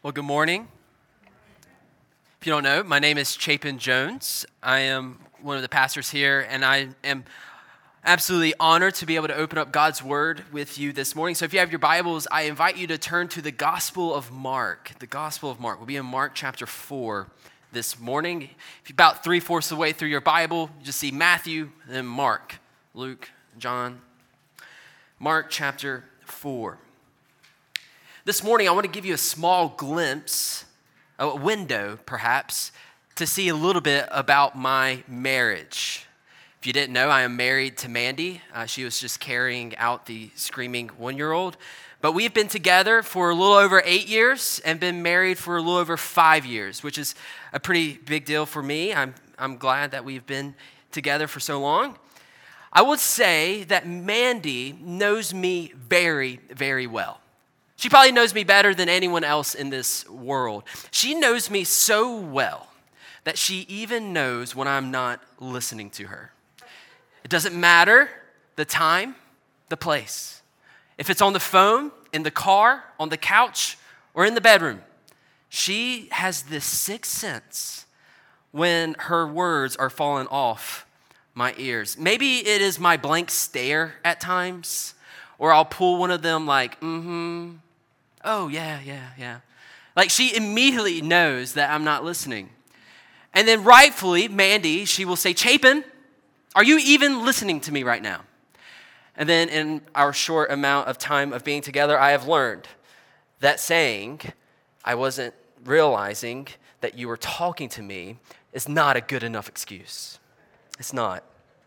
Well, good morning. If you don't know, my name is Chapin Jones. I am one of the pastors here, and I am absolutely honored to be able to open up God's Word with you this morning. So if you have your Bibles, I invite you to turn to the Gospel of Mark. The Gospel of Mark. We'll be in Mark chapter 4 this morning. If you're about 3/4 of the way through your Bible, you just see Matthew, then Mark, Luke, John. Mark chapter 4. This morning, I want to give you a small glimpse, a window perhaps, to see a little bit about my marriage. If you didn't know, I am married to Mandy. She was just carrying out the screaming 1-year-old. But we've been together for a little over 8 years and been married for a little over 5 years, which is a pretty big deal for me. I'm glad that we've been together for so long. I would say that Mandy knows me very, very well. She probably knows me better than anyone else in this world. She knows me so well that she even knows when I'm not listening to her. It doesn't matter the time, the place. If it's on the phone, in the car, on the couch, or in the bedroom, she has this sixth sense when her words are falling off my ears. Maybe it is my blank stare at times, or I'll pull one of them like, oh, yeah. Like she immediately knows that I'm not listening. And then rightfully, Mandy, she will say, Chapin, are you even listening to me right now? And then in our short amount of time of being together, I have learned that saying, I wasn't realizing that you were talking to me is not a good enough excuse. It's not.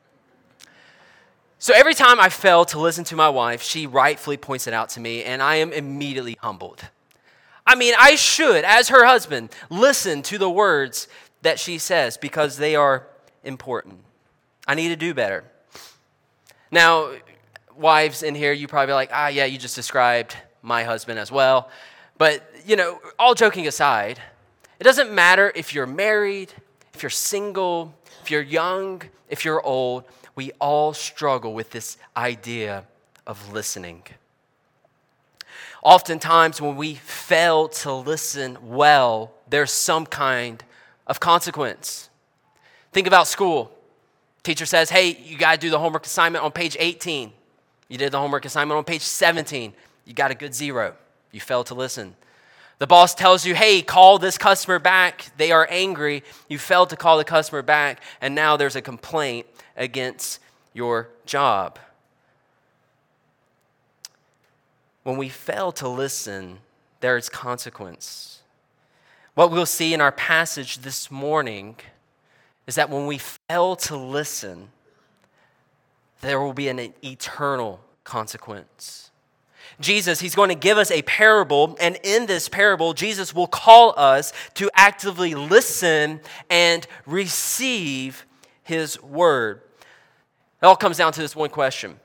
So every time I fail to listen to my wife, she rightfully points it out to me, and I am immediately humbled. I mean, I should, as her husband, listen to the words that she says because they are important. I need to do better. Now, wives in here, you probably be like, yeah, you just described my husband as well. But, all joking aside, it doesn't matter if you're married, if you're single, if you're young, if you're old, we all struggle with this idea of listening. Oftentimes when we fail to listen well, there's some kind of consequence. Think about school. Teacher says, hey, you got to do the homework assignment on page 18. You did the homework assignment on page 17. You got a good 0. You failed to listen. The boss tells you, hey, call this customer back. They are angry. You failed to call the customer back, and now there's a complaint against your job. When we fail to listen, there is consequence. What we'll see in our passage this morning is that when we fail to listen, there will be an eternal consequence. Jesus, he's going to give us a parable, and in this parable, Jesus will call us to actively listen and receive his word. It all comes down to this one question.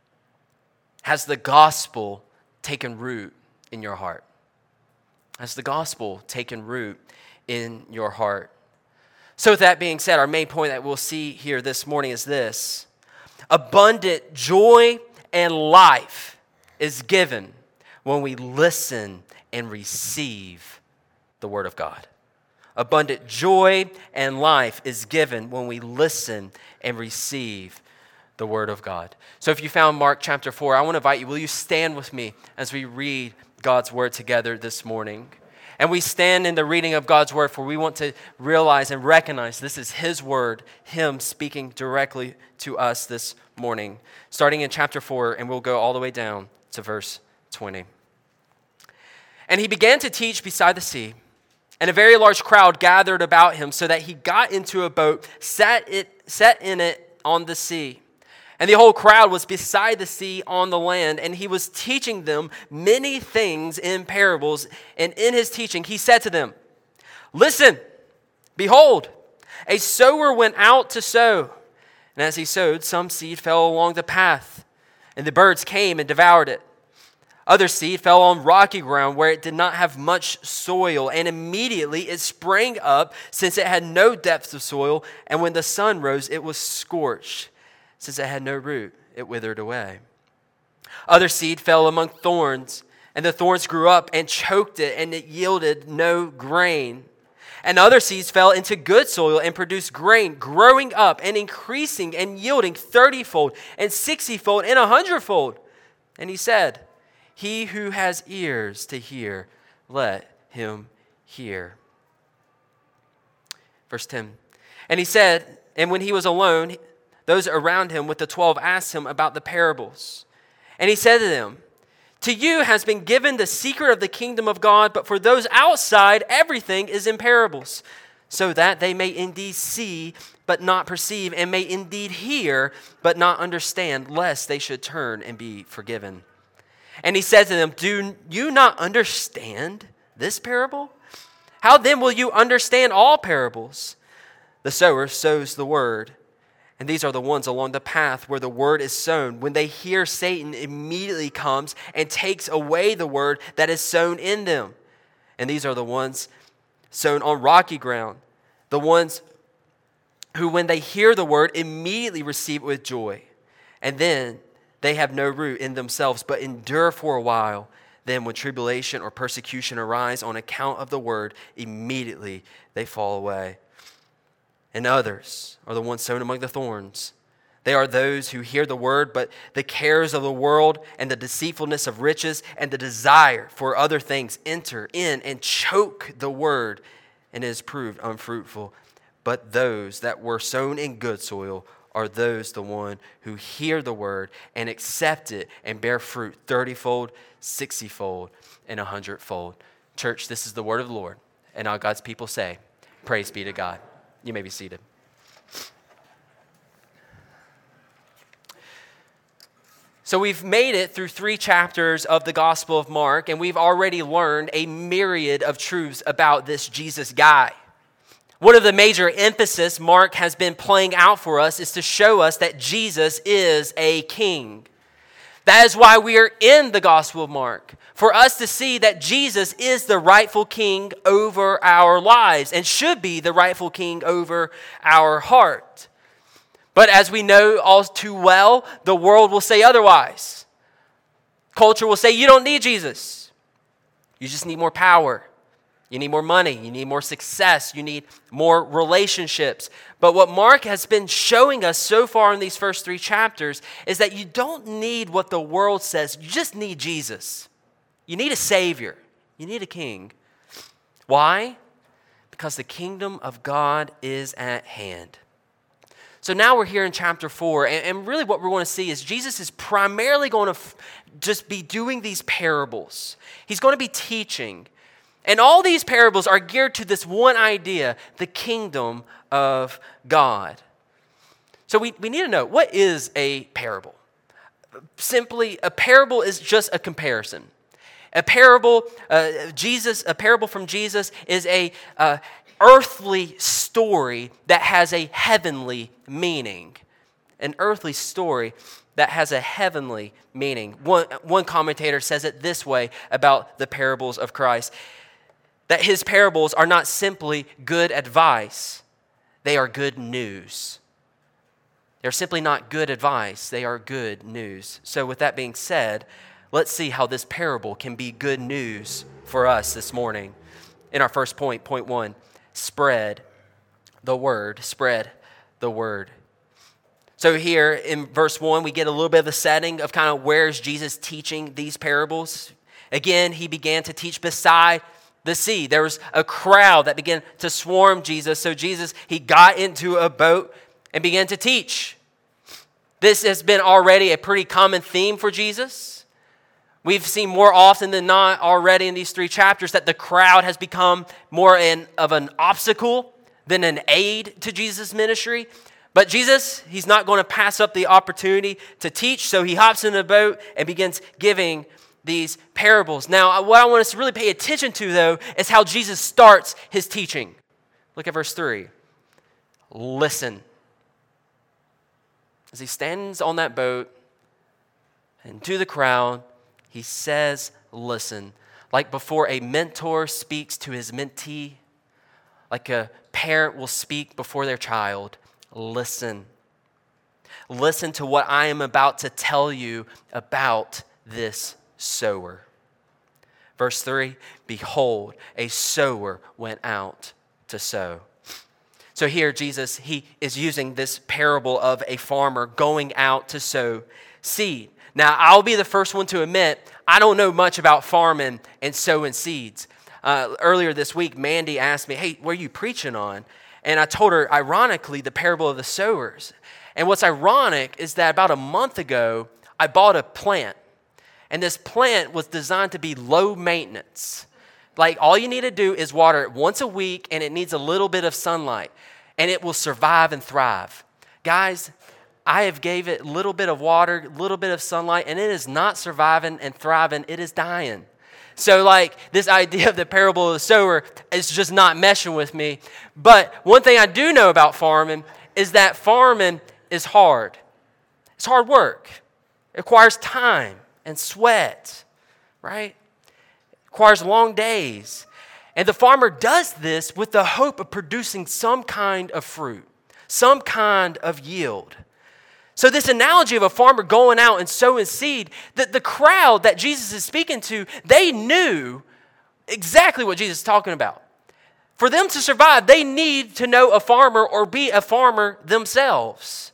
Has the gospel taken root in your heart? Has the gospel taken root in your heart? So with that being said, our main point that we'll see here this morning is this. Abundant joy and life is given when we listen and receive the word of God. Abundant joy and life is given when we listen and receive the word of God. So if you found Mark chapter 4, I want to invite you, will you stand with me as we read God's word together this morning? And we stand in the reading of God's word, for we want to realize and recognize this is his word, him speaking directly to us this morning. Starting in chapter 4, and we'll go all the way down to verse 20. And he began to teach beside the sea, and a very large crowd gathered about him, so that he got into a boat, sat in it on the sea. And the whole crowd was beside the sea on the land, and he was teaching them many things in parables. And in his teaching, he said to them, listen, behold, a sower went out to sow. And as he sowed, some seed fell along the path, and the birds came and devoured it. Other seed fell on rocky ground where it did not have much soil, and immediately it sprang up, since it had no depth of soil, and when the sun rose, it was scorched. Since it had no root, it withered away. Other seed fell among thorns, And the thorns grew up and choked it, and it yielded no grain. And other seeds fell into good soil and produced grain, growing up and increasing and yielding 30-fold and 60-fold and 100-fold. And he said, he who has ears to hear, let him hear. Verse 10. And he said, and when he was alone, those around him with the 12 asked him about the parables. And he said to them, to you has been given the secret of the kingdom of God, but for those outside, everything is in parables, so that they may indeed see, but not perceive, and may indeed hear, but not understand, lest they should turn and be forgiven. And he said to them, do you not understand this parable? How then will you understand all parables? The sower sows the word. And these are the ones along the path where the word is sown. When they hear, Satan immediately comes and takes away the word that is sown in them. And these are the ones sown on rocky ground. The ones who, when they hear the word, immediately receive it with joy. And then they have no root in themselves, but endure for a while. Then when tribulation or persecution arise on account of the word, immediately they fall away. And others are the ones sown among the thorns. They are those who hear the word, but the cares of the world and the deceitfulness of riches and the desire for other things enter in and choke the word, and it is proved unfruitful. But those that were sown in good soil are those the one who hear the word and accept it and bear fruit 30-fold, 60-fold, and 100-fold. Church, this is the word of the Lord. And all God's people say, praise be to God. You may be seated. So we've made it through 3 chapters of the Gospel of Mark, and we've already learned a myriad of truths about this Jesus guy. One of the major emphasis Mark has been playing out for us is to show us that Jesus is a king. That is why we are in the Gospel of Mark, for us to see that Jesus is the rightful king over our lives and should be the rightful king over our heart. But as we know all too well, the world will say otherwise. Culture will say, you don't need Jesus. You just need more power. You need more money. You need more success. You need more relationships. But what Mark has been showing us so far in these first 3 chapters is that you don't need what the world says. You just need Jesus. You need a Savior. You need a King. Why? Because the kingdom of God is at hand. So now we're here in chapter 4, and really what we're going to see is Jesus is primarily going to just be doing these parables. He's going to be teaching. And all these parables are geared to this one idea, the kingdom of God. So we need to know, what is a parable? Simply, a parable is just a comparison. A parable from Jesus is a earthly story that has a heavenly meaning. An earthly story that has a heavenly meaning. One commentator says it this way about the parables of Christ, that his parables are not simply good advice, they are good news. They're simply not good advice, they are good news. So with that being said, let's see how this parable can be good news for us this morning. In our first point, point 1, spread the word. Spread the word. So here in verse 1, we get a little bit of the setting of kind of where is Jesus teaching these parables. Again, he began to teach beside the sea. There was a crowd that began to swarm Jesus. So Jesus, he got into a boat and began to teach. This has been already a pretty common theme for Jesus. We've seen more often than not already in these 3 chapters that the crowd has become more of an obstacle than an aid to Jesus' ministry. But Jesus, he's not going to pass up the opportunity to teach, so he hops in a boat and begins giving these parables. Now, what I want us to really pay attention to, though, is how Jesus starts his teaching. Look at verse 3. Listen. As he stands on that boat and to the crowd, he says, listen. Like before a mentor speaks to his mentee, like a parent will speak before their child, listen. Listen to what I am about to tell you about this sower. Verse 3, behold, a sower went out to sow. So here Jesus, he is using this parable of a farmer going out to sow seed. Now, I'll be the first one to admit, I don't know much about farming and sowing seeds. Earlier this week, Mandy asked me, hey, what are you preaching on? And I told her, ironically, the parable of the sowers. And what's ironic is that about a month ago, I bought a plant. And this plant was designed to be low maintenance. Like, all you need to do is water it once a week, and it needs a little bit of sunlight, and it will survive and thrive. Guys, I have gave it a little bit of water, a little bit of sunlight, and it is not surviving and thriving. It is dying. So, like, this idea of the parable of the sower is just not meshing with me. But one thing I do know about farming is that farming is hard. It's hard work. It requires time and sweat, right? Requires long days. And the farmer does this with the hope of producing some kind of fruit, some kind of yield. So this analogy of a farmer going out and sowing seed, the crowd that Jesus is speaking to, they knew exactly what Jesus is talking about. For them to survive, they need to know a farmer or be a farmer themselves.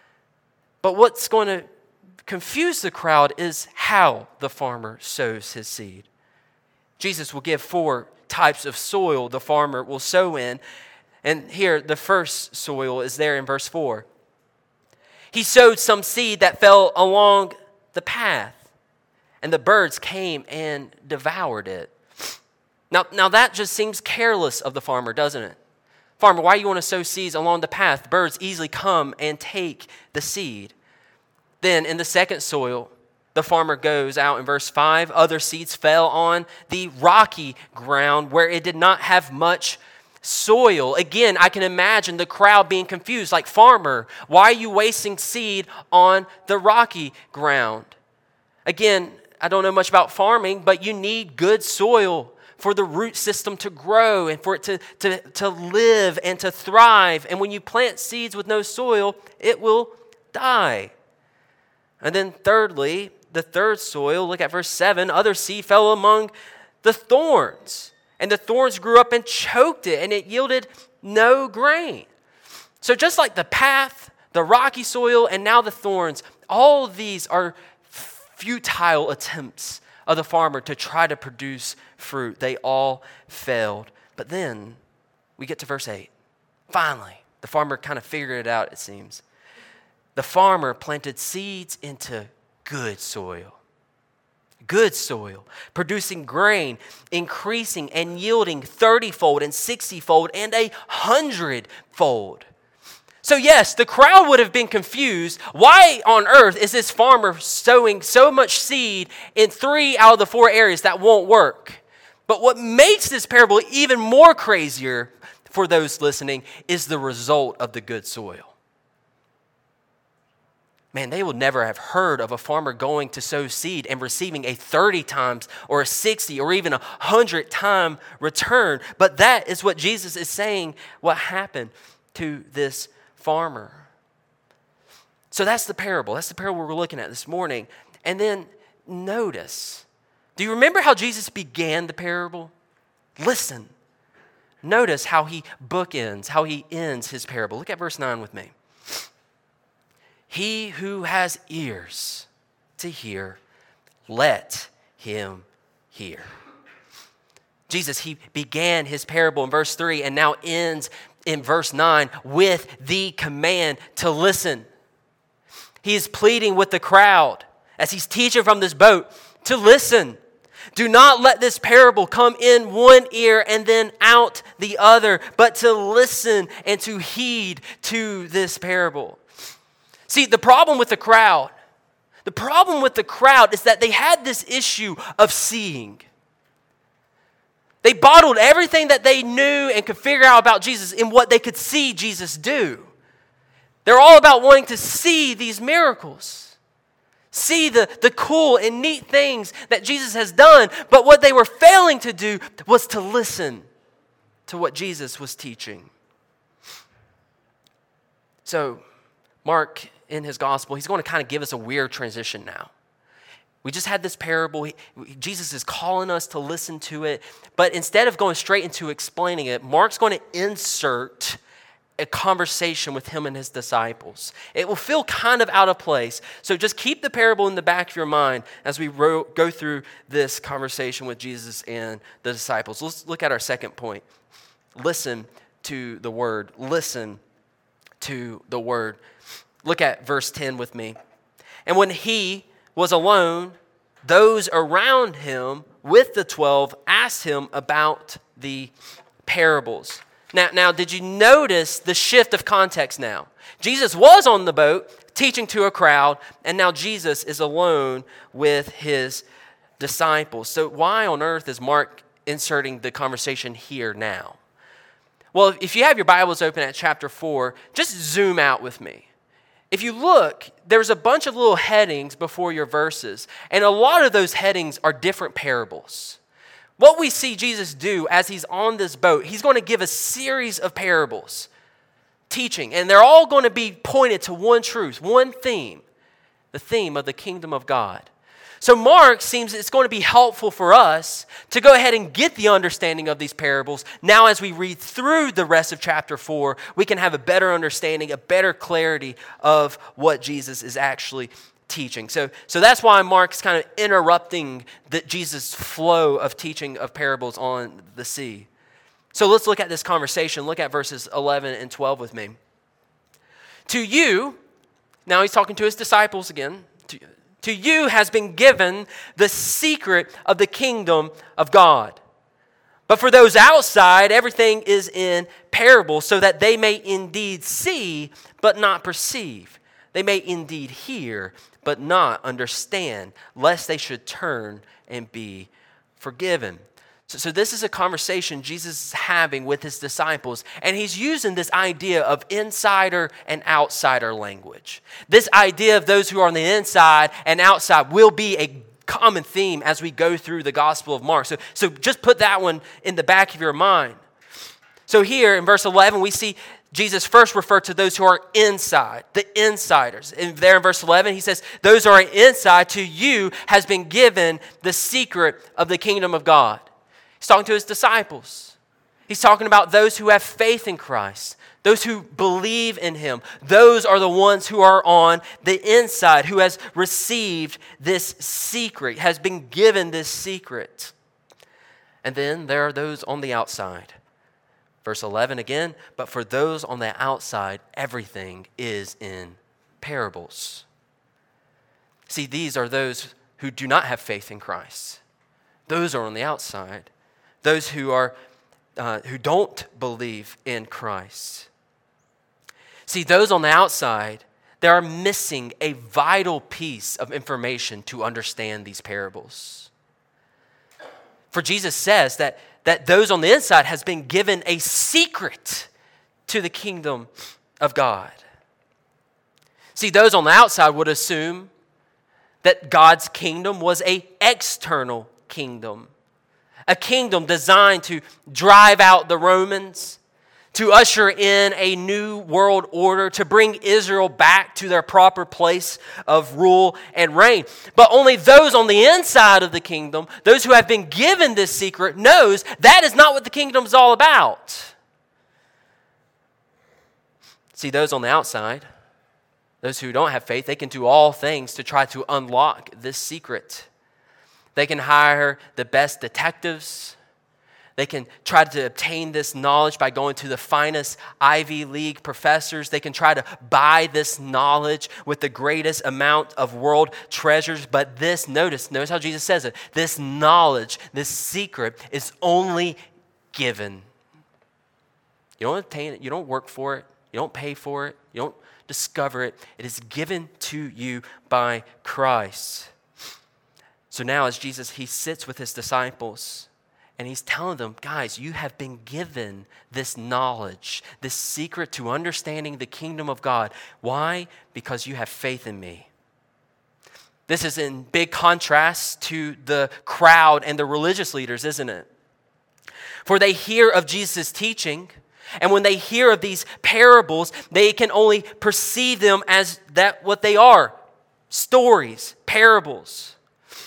But what's going to confuse the crowd is how the farmer sows his seed. Jesus will give 4 types of soil the farmer will sow in. And here, the first soil is there in verse 4. He sowed some seed that fell along the path, and the birds came and devoured it. Now that just seems careless of the farmer, doesn't it? Farmer, why do you want to sow seeds along the path? Birds easily come and take the seed. Then in the second soil, the farmer goes out in verse 5. Other seeds fell on the rocky ground where it did not have much soil. Again, I can imagine the crowd being confused. Like, farmer, why are you wasting seed on the rocky ground? Again, I don't know much about farming, but you need good soil for the root system to grow and for it to live and to thrive. And when you plant seeds with no soil, it will die. And then thirdly, the third soil, look at verse 7, other seed fell among the thorns. And the thorns grew up and choked it, and it yielded no grain. So just like the path, the rocky soil, and now the thorns, all of these are futile attempts of the farmer to try to produce fruit. They all failed. But then we get to verse 8. Finally, the farmer kind of figured it out, it seems. The farmer planted seeds into good soil, producing grain, increasing and yielding 30-fold and 60-fold and 100-fold. So yes, the crowd would have been confused. Why on earth is this farmer sowing so much seed in 3 out of the 4 areas that won't work? But what makes this parable even more crazier for those listening is the result of the good soil. Man, they would never have heard of a farmer going to sow seed and receiving a 30 times or a 60 or even 100 time return. But that is what Jesus is saying what happened to this farmer. So that's the parable. That's the parable we're looking at this morning. And then notice, do you remember how Jesus began the parable? Listen. Notice how he bookends, how he ends his parable. Look at verse 9 with me. He who has ears to hear, let him hear. Jesus, he began his parable in verse 3 and now ends in verse 9 with the command to listen. He is pleading with the crowd as he's teaching from this boat to listen. Do not let this parable come in one ear and then out the other, but to listen and to heed to this parable. See, the problem with the crowd is that they had this issue of seeing. They bottled everything that they knew and could figure out about Jesus in what they could see Jesus do. They're all about wanting to see these miracles, see the cool and neat things that Jesus has done. But what they were failing to do was to listen to what Jesus was teaching. So, Mark, in his gospel, he's going to kind of give us a weird transition now. We just had this parable. Jesus is calling us to listen to it. But instead of going straight into explaining it, Mark's going to insert a conversation with him and his disciples. It will feel kind of out of place. So just keep the parable in the back of your mind as we go through this conversation with Jesus and the disciples. Let's look at our second point. Listen to the word. Listen to the word. Look at verse 10 with me. And when he was alone, those around him with the 12 asked him about the parables. Now, did you notice the shift of context now? Jesus was on the boat teaching to a crowd, and now Jesus is alone with his disciples. So why on earth is Mark inserting the conversation here now? Well, if you have your Bibles open at chapter 4, just zoom out with me. If you look, there's a bunch of little headings before your verses, and a lot of those headings are different parables. What we see Jesus do as he's on this boat, he's going to give a series of parables, teaching, and they're all going to be pointed to one truth, one theme, the theme of the kingdom of God. So Mark seems it's going to be helpful for us to go ahead and get the understanding of these parables. Now as we read through the rest of chapter 4, we can have a better understanding, a better clarity of what Jesus is actually teaching. So that's why Mark's kind of interrupting Jesus' flow of teaching of parables on the sea. So let's look at this conversation. Look at verses 11 and 12 with me. To you, now he's talking to his disciples again. To you has been given the secret of the kingdom of God. But for those outside, everything is in parables, so that they may indeed see, but not perceive. They may indeed hear, but not understand, lest they should turn and be forgiven. So this is a conversation Jesus is having with his disciples, and he's using this idea of insider and outsider language. This idea of those who are on the inside and outside will be a common theme as we go through the Gospel of Mark. So just put that one in the back of your mind. So here in verse 11, we see Jesus first referred to those who are inside, the insiders. And there in verse 11, he says, those who are inside, to you has been given the secret of the kingdom of God. He's talking to his disciples. He's talking about those who have faith in Christ, those who believe in him. Those are the ones who are on the inside, who has received this secret, has been given this secret. And then there are those on the outside. Verse 11 again, but for those on the outside, everything is in parables. See, these are those who do not have faith in Christ. Those are on the outside. Those who don't believe in Christ. See, those on the outside, they are missing a vital piece of information to understand these parables. For Jesus says that those on the inside has been given a secret to the kingdom of God. See, those on the outside would assume that God's kingdom was an external kingdom. A kingdom designed to drive out the Romans, to usher in a new world order, to bring Israel back to their proper place of rule and reign. But only those on the inside of the kingdom, those who have been given this secret, knows that is not what the kingdom is all about. See, those on the outside, those who don't have faith, they can do all things to try to unlock this secret. They can hire the best detectives. They can try to obtain this knowledge by going to the finest Ivy League professors. They can try to buy this knowledge with the greatest amount of world treasures. But notice how Jesus says it. This knowledge, this secret is only given. You don't obtain it. You don't work for it. You don't pay for it. You don't discover it. It is given to you by Christ. So now as Jesus, he sits with his disciples, and he's telling them, guys, you have been given this knowledge, this secret to understanding the kingdom of God. Why? Because you have faith in me. This is in big contrast to the crowd and the religious leaders, isn't it? For they hear of Jesus' teaching, and when they hear of these parables, they can only perceive them as what they are, stories, parables.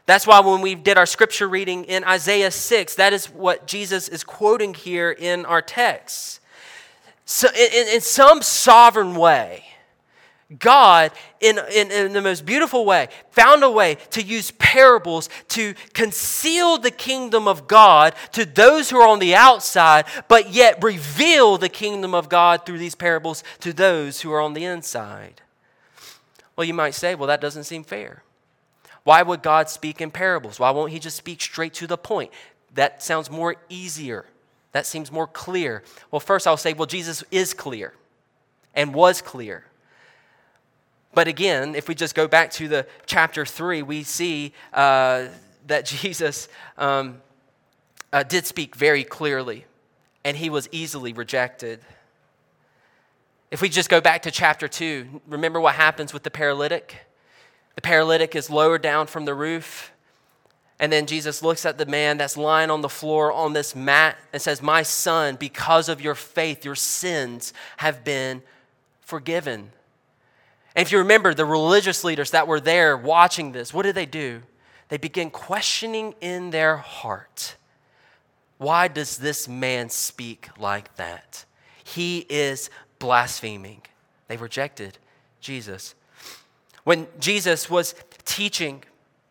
That's why when we did our scripture reading in Isaiah 6, that is what Jesus is quoting here in our text. So in some sovereign way, God, in the most beautiful way, found a way to use parables to conceal the kingdom of God to those who are on the outside, but yet reveal the kingdom of God through these parables to those who are on the inside. Well, you might say, well, that doesn't seem fair. Why would God speak in parables? Why won't he just speak straight to the point? That sounds more easier. That seems more clear. Well, first I'll say, well, Jesus is clear and was clear. But again, if we just go back to the chapter 3, we see that Jesus did speak very clearly, and he was easily rejected. If we just go back to chapter 2, remember what happens with the paralytic? The paralytic is lowered down from the roof, and then Jesus looks at the man that's lying on the floor on this mat and says, "My son, because of your faith, your sins have been forgiven." And if you remember, the religious leaders that were there watching this, what did they do? They began questioning in their heart, why does this man speak like that? He is blaspheming. They rejected Jesus. When Jesus was teaching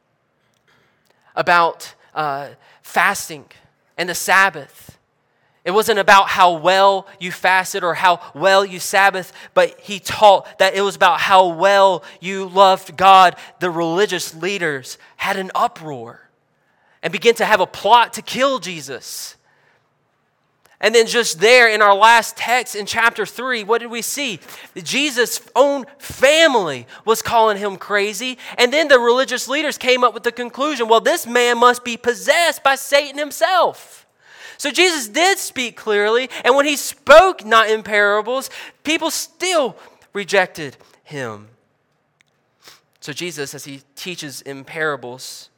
about fasting and the Sabbath, it wasn't about how well you fasted or how well you Sabbath, but he taught that it was about how well you loved God. The religious leaders had an uproar and began to have a plot to kill Jesus. And then just there in our last text in chapter 3, what did we see? Jesus' own family was calling him crazy. And then the religious leaders came up with the conclusion, well, this man must be possessed by Satan himself. So Jesus did speak clearly, and when he spoke not in parables, people still rejected him. So Jesus, as he teaches in parables,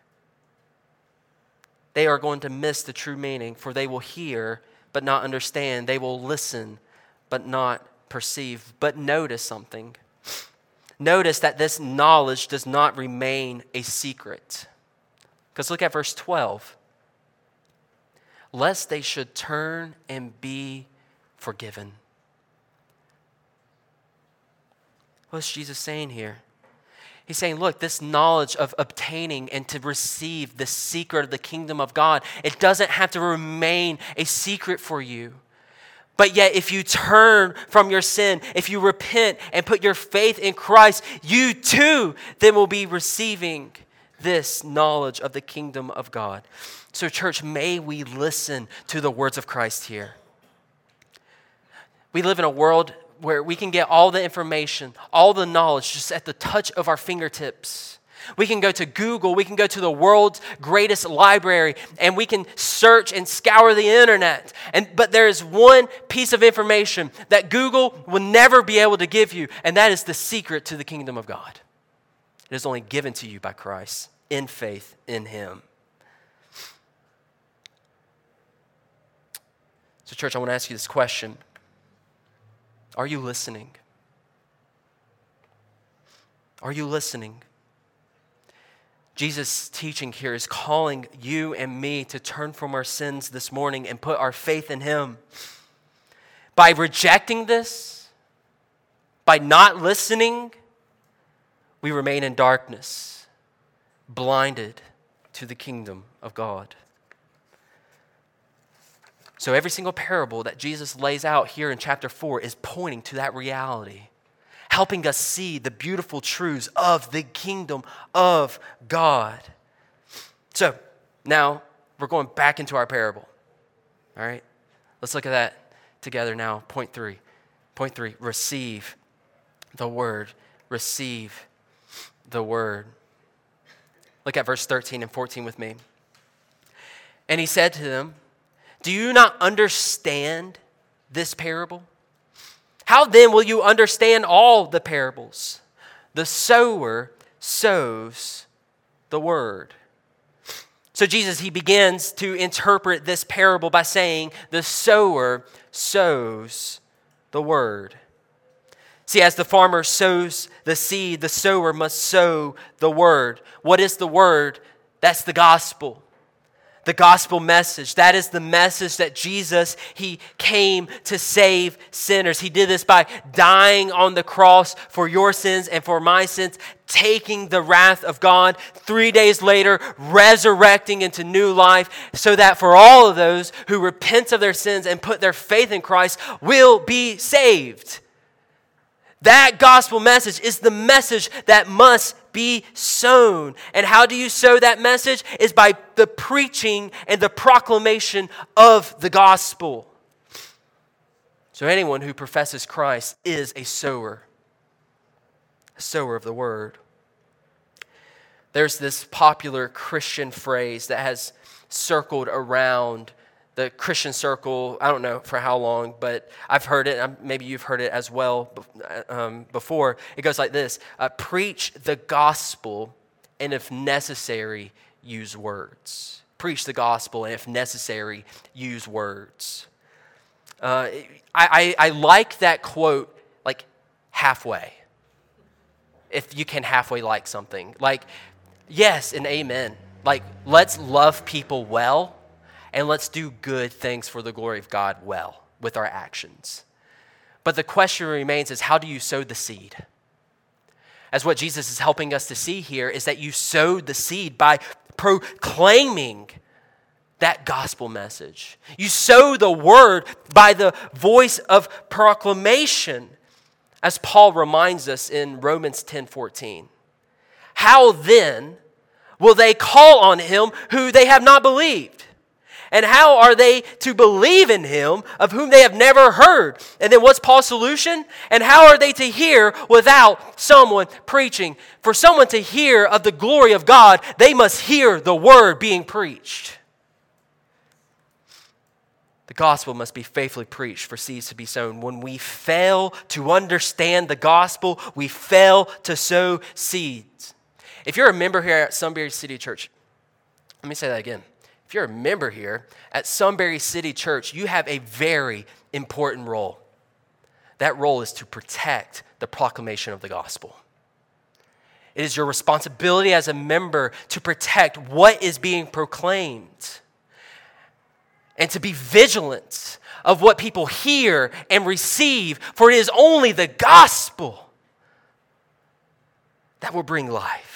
they are going to miss the true meaning, for they will hear but not understand. They will listen but not perceive. But notice something. Notice that this knowledge does not remain a secret. Because look at verse 12. Lest they should turn and be forgiven. What's Jesus saying here? He's saying, look, this knowledge of obtaining and to receive the secret of the kingdom of God, it doesn't have to remain a secret for you. But yet, if you turn from your sin, if you repent and put your faith in Christ, you too then will be receiving this knowledge of the kingdom of God. So, church, may we listen to the words of Christ here. We live in a world where we can get all the information, all the knowledge just at the touch of our fingertips. We can go to Google, we can go to the world's greatest library, and we can search and scour the internet. But there is one piece of information that Google will never be able to give you, and that is the secret to the kingdom of God. It is only given to you by Christ in faith in him. So, church, I want to ask you this question. Are you listening? Are you listening? Jesus' teaching here is calling you and me to turn from our sins this morning and put our faith in him. By rejecting this, by not listening, we remain in darkness, blinded to the kingdom of God. So every single parable that Jesus lays out here in chapter 4 is pointing to that reality, helping us see the beautiful truths of the kingdom of God. So now we're going back into our parable. All right? Let's look at that together now. Point 3. Point 3, receive the word. Receive the word. Look at verse 13 and 14 with me. And he said to them, do you not understand this parable? How then will you understand all the parables? The sower sows the word. So Jesus, he begins to interpret this parable by saying, the sower sows the word. See, as the farmer sows the seed, the sower must sow the word. What is the word? That's the gospel. The gospel message. That is the message that Jesus, he came to save sinners. He did this by dying on the cross for your sins and for my sins, taking the wrath of God, 3 days later, resurrecting into new life, so that for all of those who repent of their sins and put their faith in Christ will be saved. That gospel message is the message that must be sown. And how do you sow that message? Is by the preaching and the proclamation of the gospel. So anyone who professes Christ is a sower of the word. There's this popular Christian phrase that has circled around the Christian circle, I don't know for how long, but I've heard it. Maybe you've heard it as well before. It goes like this: preach the gospel, and if necessary, use words. Preach the gospel, and if necessary, use words. I like that quote, like halfway. If you can halfway like something. Like, yes and amen. Like, let's love people well. And let's do good things for the glory of God well with our actions. But the question remains is, how do you sow the seed? As what Jesus is helping us to see here is that you sowed the seed by proclaiming that gospel message. You sow the word by the voice of proclamation, as Paul reminds us in Romans 10:14. How then will they call on him who they have not believed? And how are they to believe in him of whom they have never heard? And then what's Paul's solution? And how are they to hear without someone preaching? For someone to hear of the glory of God, they must hear the word being preached. The gospel must be faithfully preached for seeds to be sown. When we fail to understand the gospel, we fail to sow seeds. If you're a member here at Sunbury City Church, let me say that again. If you're a member here at Sunbury City Church, you have a very important role. That role is to protect the proclamation of the gospel. It is your responsibility as a member to protect what is being proclaimed and to be vigilant of what people hear and receive, for it is only the gospel that will bring life.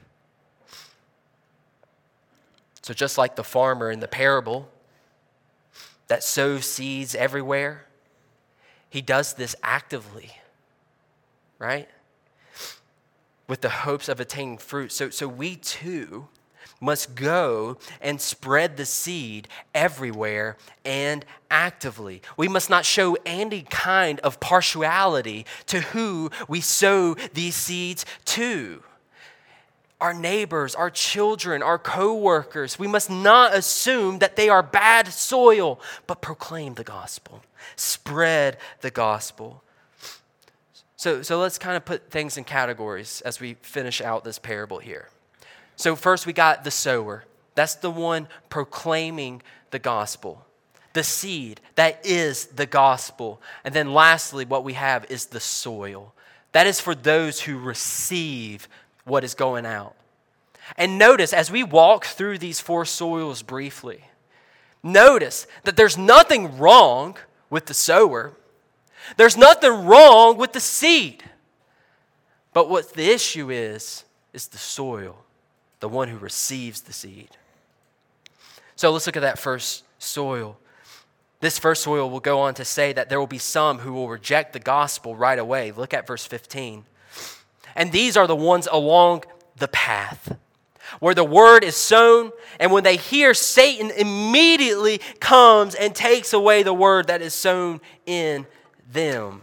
So just like the farmer in the parable that sows seeds everywhere, he does this actively, right? With the hopes of attaining fruit. So we too must go and spread the seed everywhere and actively. We must not show any kind of partiality to who we sow these seeds to. Our neighbors, our children, our co-workers. We must not assume that they are bad soil, but proclaim the gospel. Spread the gospel. So let's kind of put things in categories as we finish out this parable here. So first we got the sower. That's the one proclaiming the gospel. The seed, that is the gospel. And then lastly, what we have is the soil. That is for those who receive what is going out. And notice, as we walk through these four soils briefly, notice that there's nothing wrong with the sower. There's nothing wrong with the seed. But what the issue is the soil, the one who receives the seed. So let's look at that first soil. This first soil will go on to say that there will be some who will reject the gospel right away. Look at verse 15. And these are the ones along the path where the word is sown, and when they hear, Satan immediately comes and takes away the word that is sown in them.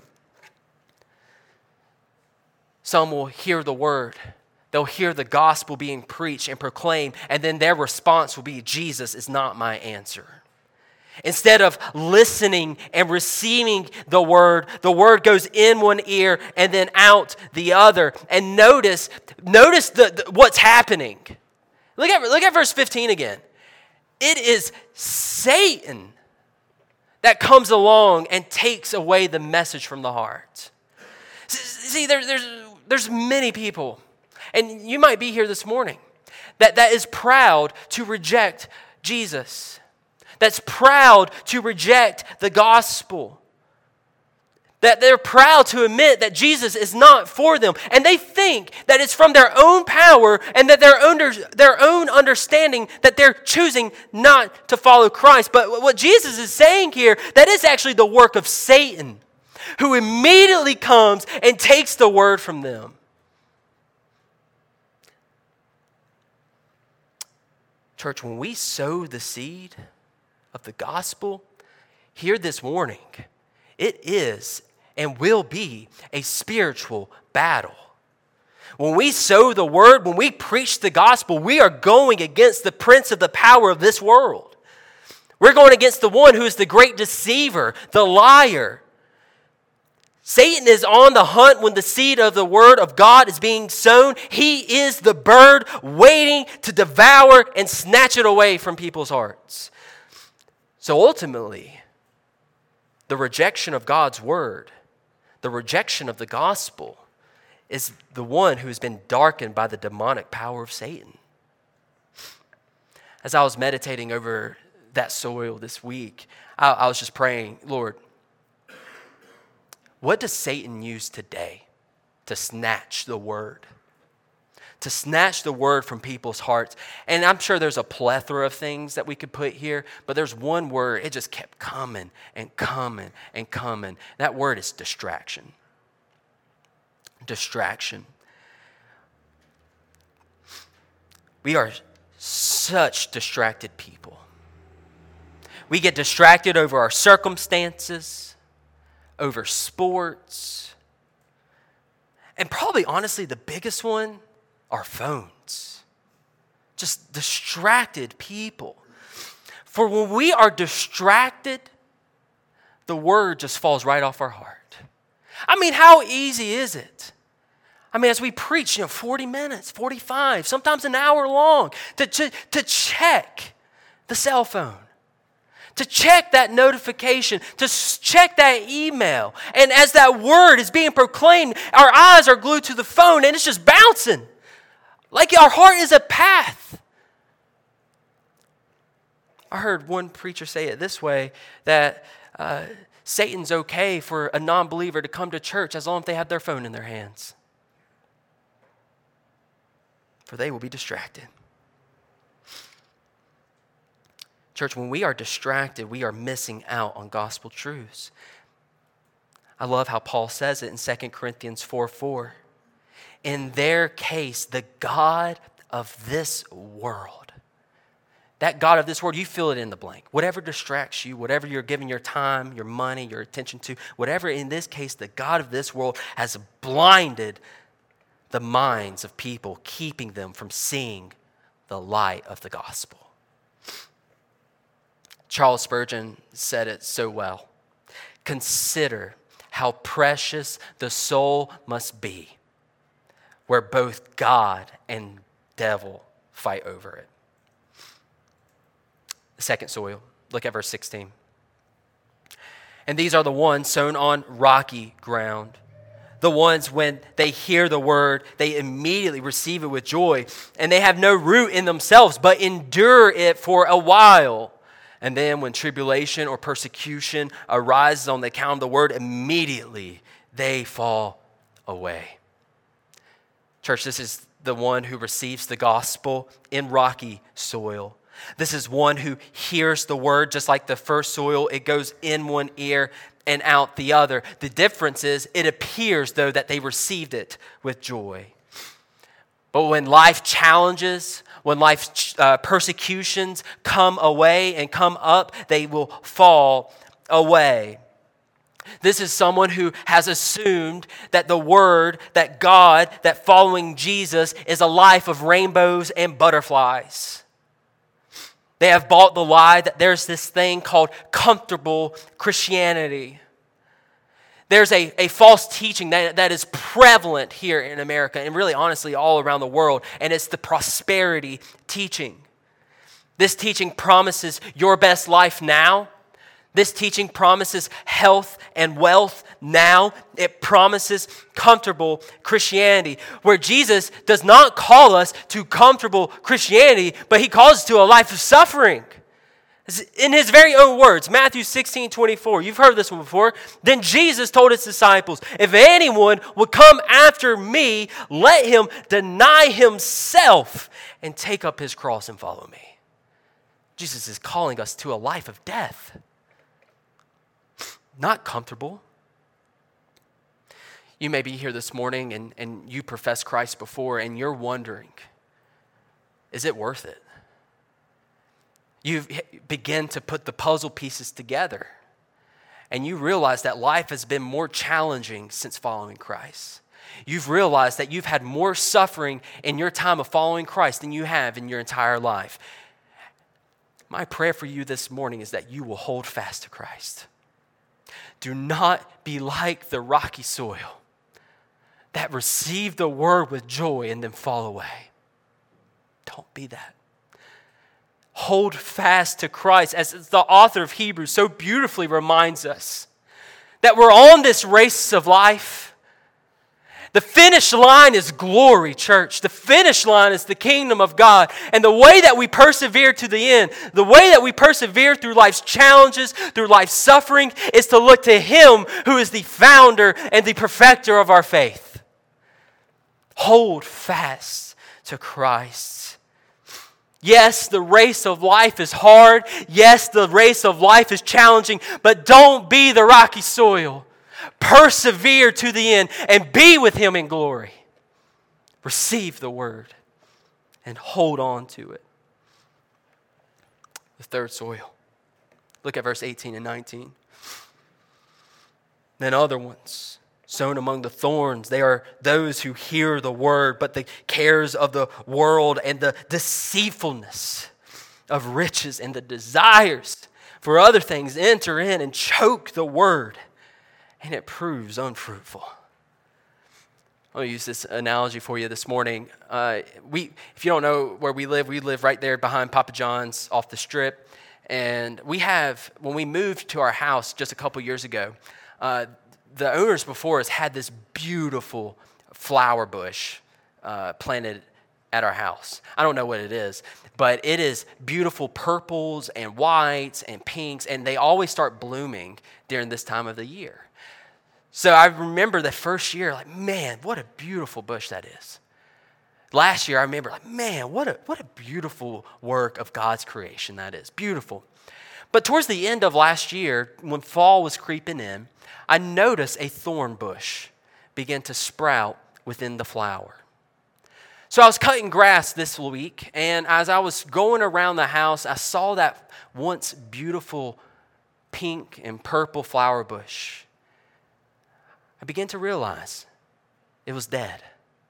Some will hear the word. They'll hear the gospel being preached and proclaimed, and then their response will be, Jesus is not my answer. Instead of listening and receiving the word goes in one ear and then out the other. And notice what's happening. Look at verse 15 again. It is Satan that comes along and takes away the message from the heart. See, there's many people, and you might be here this morning, that is proud to reject Jesus, that's proud to reject the gospel, that they're proud to admit that Jesus is not for them, and they think that it's from their own power and that their own understanding that they're choosing not to follow Christ. But what Jesus is saying here, that is actually the work of Satan, who immediately comes and takes the word from them. Church, when we sow the seed of the gospel, hear this warning. It is and will be a spiritual battle. When we sow the word, when we preach the gospel, we are going against the prince of the power of this world. We're going against the one who is the great deceiver, the liar. Satan is on the hunt when the seed of the word of God is being sown. He is the bird waiting to devour and snatch it away from people's hearts. So ultimately, the rejection of God's word, the rejection of the gospel, is the one who has been darkened by the demonic power of Satan. As I was meditating over that soil this week, I was just praying, Lord, what does Satan use today to snatch the word? To snatch the word from people's hearts. And I'm sure there's a plethora of things that we could put here, but there's one word, it just kept coming and coming and coming. That word is distraction. Distraction. We are such distracted people. We get distracted over our circumstances, over sports, and probably honestly the biggest one, our phones. Just distracted people. For when we are distracted, the word just falls right off our heart. I mean, how easy is it? I mean, as we preach, 40 minutes, 45, sometimes an hour long, to check the cell phone, to check that notification, to check that email. And as that word is being proclaimed, our eyes are glued to the phone and it's just bouncing. Like our heart is a path. I heard one preacher say it this way, that Satan's okay for a non-believer to come to church as long as they have their phone in their hands. For they will be distracted. Church, when we are distracted, we are missing out on gospel truths. I love how Paul says it in 2 Corinthians 4:4. In their case, the God of this world, that God of this world, you fill it in the blank. Whatever distracts you, whatever you're giving your time, your money, your attention to, whatever, in this case, the God of this world has blinded the minds of people, keeping them from seeing the light of the gospel. Charles Spurgeon said it so well. Consider how precious the soul must be where both God and devil fight over it. The second soil, look at verse 16. And these are the ones sown on rocky ground. The ones when they hear the word, they immediately receive it with joy. And they have no root in themselves, but endure it for a while. And then when tribulation or persecution arises on the account of the word, immediately they fall away. Church, this is the one who receives the gospel in rocky soil. This is one who hears the word just like the first soil. It goes in one ear and out the other. The difference is it appears, though, that they received it with joy. But when life challenges, when life persecutions come away and come up, they will fall away. This is someone who has assumed that the word, that God, that following Jesus is a life of rainbows and butterflies. They have bought the lie that there's this thing called comfortable Christianity. There's a false teaching that is prevalent here in America and really honestly all around the world, and it's the prosperity teaching. This teaching promises your best life now. This teaching promises health and wealth now. It promises comfortable Christianity, where Jesus does not call us to comfortable Christianity, but he calls us to a life of suffering. In his very own words, Matthew 16:24, you've heard this one before. Then Jesus told his disciples, if anyone would come after me, let him deny himself and take up his cross and follow me. Jesus is calling us to a life of death. Not comfortable. You may be here this morning and you profess Christ before and you're wondering, is it worth it? You begin to put the puzzle pieces together and you realize that life has been more challenging since following Christ. You've realized that you've had more suffering in your time of following Christ than you have in your entire life. My prayer for you this morning is that you will hold fast to Christ. Do not be like the rocky soil that receive the word with joy and then fall away. Don't be that. Hold fast to Christ, as the author of Hebrews so beautifully reminds us that we're on this race of life. The finish line is glory, church. The finish line is the kingdom of God. And the way that we persevere to the end, the way that we persevere through life's challenges, through life's suffering, is to look to him who is the founder and the perfecter of our faith. Hold fast to Christ. Yes, the race of life is hard. Yes, the race of life is challenging. But don't be the rocky soil. Persevere to the end and be with him in glory. Receive the word and hold on to it. The third soil. Look at verse 18 and 19. Then other ones sown among the thorns, they are those who hear the word, but the cares of the world and the deceitfulness of riches and the desires for other things enter in and choke the word, and it proves unfruitful. I'll use this analogy for you this morning. If you don't know where we live right there behind Papa John's off the strip. And when we moved to our house just a couple years ago, the owners before us had this beautiful flower bush planted at our house. I don't know what it is, but it is beautiful purples and whites and pinks, and they always start blooming during this time of the year. So I remember the first year, like, man, what a beautiful bush that is. Last year, I remember, like, man, what a beautiful work of God's creation that is. Beautiful. But towards the end of last year, when fall was creeping in, I noticed a thorn bush begin to sprout within the flower. So I was cutting grass this week, and as I was going around the house, I saw that once beautiful pink and purple flower bush. I began to realize it was dead.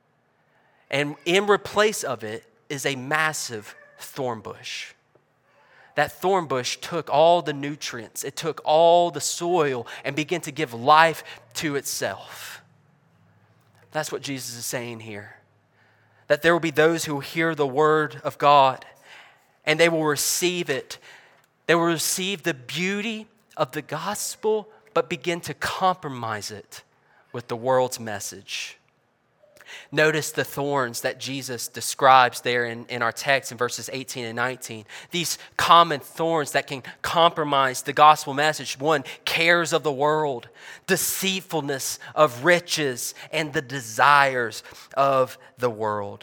And in replace of it is a massive thorn bush. That thorn bush took all the nutrients, it took all the soil and began to give life to itself. That's what Jesus is saying here. That there will be those who hear the word of God and they will receive it. They will receive the beauty of the gospel, but begin to compromise it with the world's message. Notice the thorns that Jesus describes there in our text in verses 18 and 19. These common thorns that can compromise the gospel message. One, cares of the world, deceitfulness of riches, and the desires of the world.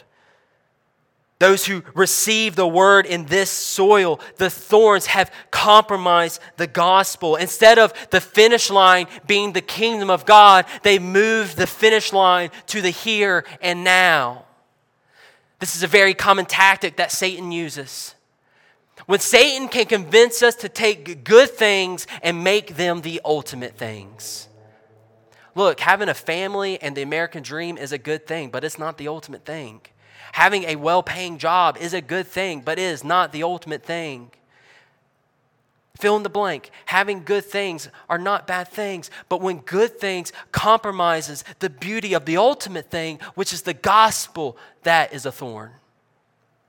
Those who receive the word in this soil, the thorns have compromised the gospel. Instead of the finish line being the kingdom of God, they move the finish line to the here and now. This is a very common tactic that Satan uses. When Satan can convince us to take good things and make them the ultimate things. Look, having a family and the American dream is a good thing, but it's not the ultimate thing. Having a well-paying job is a good thing, but it is not the ultimate thing. Fill in the blank. Having good things are not bad things, but when good things compromises the beauty of the ultimate thing, which is the gospel, that is a thorn.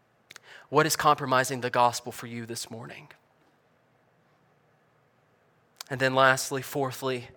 What is compromising the gospel for you this morning? And then lastly, fourthly,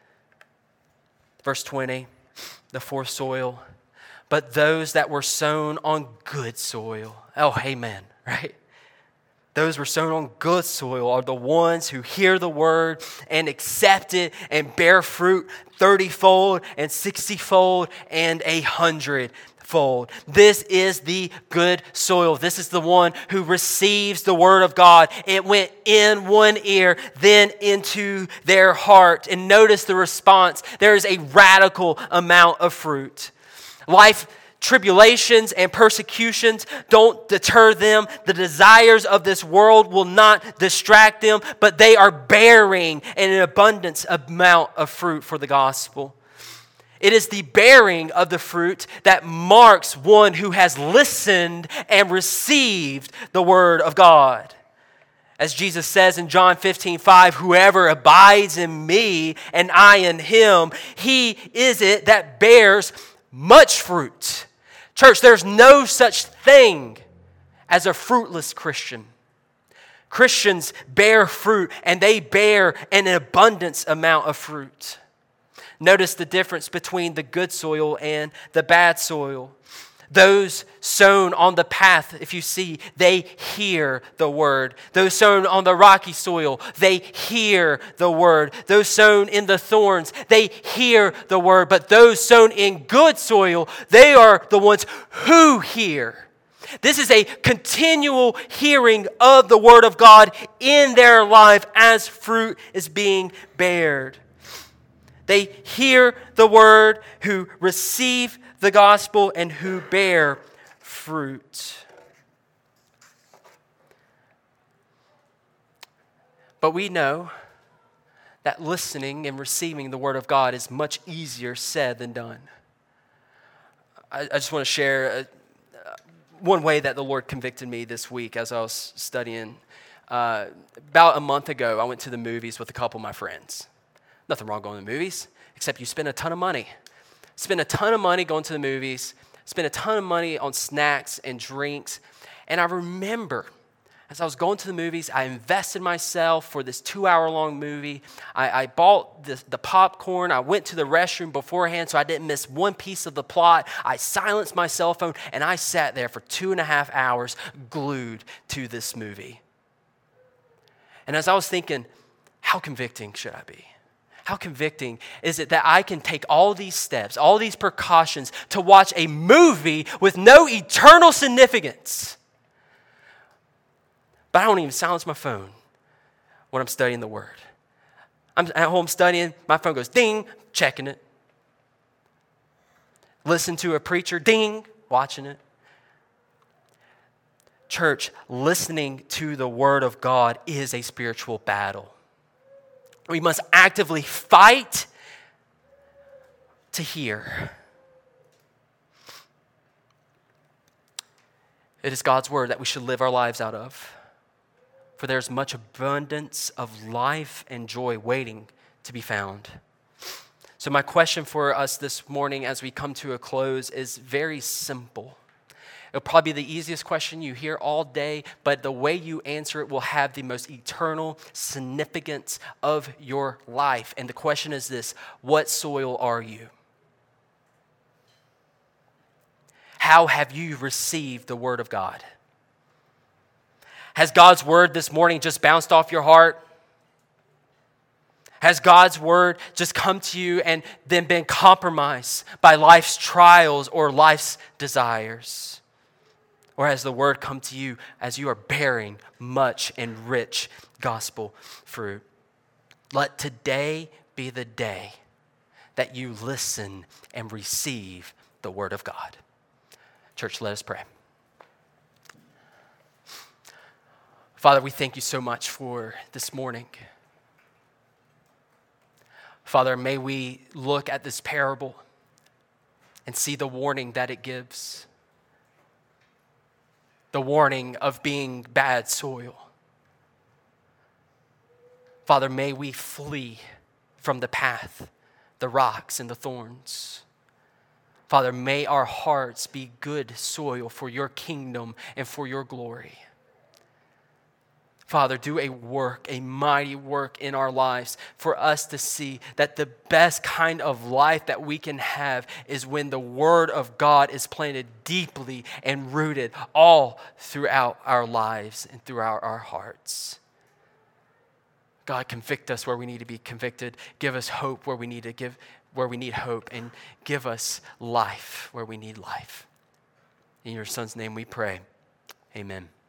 verse 20, the fourth soil. But those that were sown on good soil. Oh, amen, right? Those were sown on good soil are the ones who hear the word and accept it and bear fruit 30-fold and 60-fold and 100-fold. This is the good soil. This is the one who receives the word of God. It went in one ear, then into their heart. And notice the response. There is a radical amount of fruit. Life tribulations and persecutions don't deter them. The desires of this world will not distract them, but they are bearing an abundance amount of fruit for the gospel. It is the bearing of the fruit that marks one who has listened and received the word of God. As Jesus says in John 15:5, whoever abides in me and I in him, he is it that bears much fruit. Church, there's no such thing as a fruitless Christian. Christians bear fruit, and they bear an abundance amount of fruit. Notice the difference between the good soil and the bad soil. Those sown on the path, if you see, they hear the word. Those sown on the rocky soil, they hear the word. Those sown in the thorns, they hear the word. But those sown in good soil, they are the ones who hear. This is a continual hearing of the word of God in their life as fruit is being bared. They hear the word, who receive the gospel, and who bear fruit. But we know that listening and receiving the word of God is much easier said than done. I just want to share one way that the Lord convicted me this week as I was studying. About a month ago, I went to the movies with a couple of my friends. Nothing wrong going to the movies, except you spend a ton of money. Spend a ton of money going to the movies, spend a ton of money on snacks and drinks. And I remember, as I was going to the movies, I invested myself for this 2-hour-long movie. I bought the popcorn. I went to the restroom beforehand so I didn't miss one piece of the plot. I silenced my cell phone, and I sat there for 2.5 hours glued to this movie. And as I was thinking, how convicting should I be? How convicting is it that I can take all these steps, all these precautions to watch a movie with no eternal significance? But I don't even silence my phone when I'm studying the word. I'm at home studying, my phone goes ding, checking it. Listen to a preacher, ding, watching it. Church, listening to the word of God is a spiritual battle. We must actively fight to hear. It is God's word that we should live our lives out of. For there's much abundance of life and joy waiting to be found. So my question for us this morning as we come to a close is very simple. It'll probably be the easiest question you hear all day, but the way you answer it will have the most eternal significance of your life. And the question is this: what soil are you? How have you received the word of God? Has God's word this morning just bounced off your heart? Has God's word just come to you and then been compromised by life's trials or life's desires? Or has the word come to you as you are bearing much and rich gospel fruit? Let today be the day that you listen and receive the word of God. Church, let us pray. Father, we thank you so much for this morning. Father, may we look at this parable and see the warning that it gives. The warning of being bad soil. Father, may we flee from the path, the rocks and the thorns. Father, may our hearts be good soil for your kingdom and for your glory. Father, do a work, a mighty work in our lives for us to see that the best kind of life that we can have is when the Word of God is planted deeply and rooted all throughout our lives and throughout our hearts. God, convict us where we need to be convicted. Give us hope where we need hope, and give us life where we need life. In your Son's name we pray. Amen.